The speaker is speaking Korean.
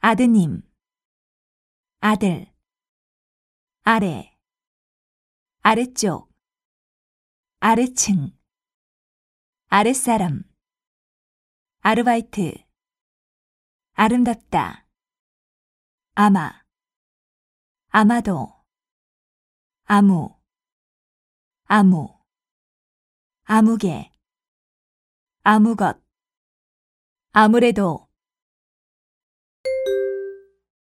아드님, 아들, 아래, 아래쪽, 아래층, 아랫사람, 아르바이트, 아름답다, 아마, 아마도, 아무, 아무, 아무개, 아무것, 아무래도,